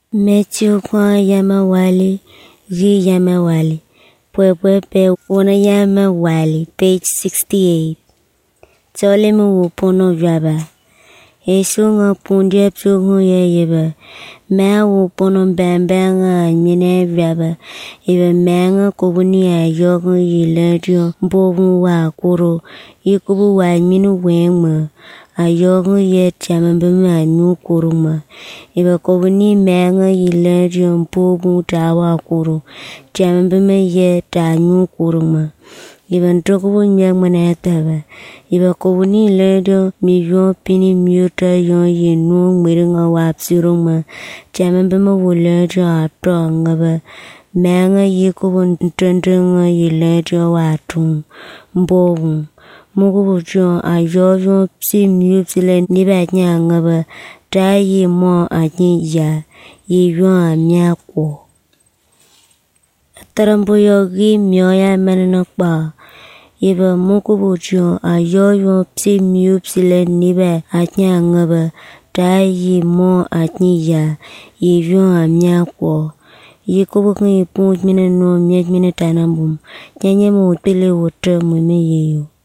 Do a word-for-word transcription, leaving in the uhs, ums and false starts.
Matthew kwa yama wali, yi yama wali. Pwepwe pe wana yama wali, page sixty-eight. Tole mu wupono yaba. Yesu nga pundiap suhu ye yeba. Ma wupono bamba nga nyine yaba. Yeba ma nga kubuni ya yoga yiladio mbobu wa kuro. Yikubu wa minu wengma. A yoga ye chamambama nyu kuruma. Iba kubuni manga yiladio mbobu tawa kuro. Chamambama ye ta nyu kuruma. Iba ntokubu nyagma na taba. Iba kubuni yiladio miyo pini miyota yon yinu mwiringa wapsiruma. Chamambama wuladio ato ngaba. Manga yikubu ntendanga yiladio watu. Mbobu. Mugubu jo a yoyo psi miyupsile niba nyangaba. Ta yi mo a nyi ya. Yi yon a miyako. Tarambo yogi miyoya mananakba. Iba mugubu jo a yoyo psi miyupsile niba a nyangaba. Ta yi mo a nyi ya. Yi yon a miyako. Yikubu ngi punch mina no miyaj mina tanambum. Nyanye mo pili wote mwime yeyo.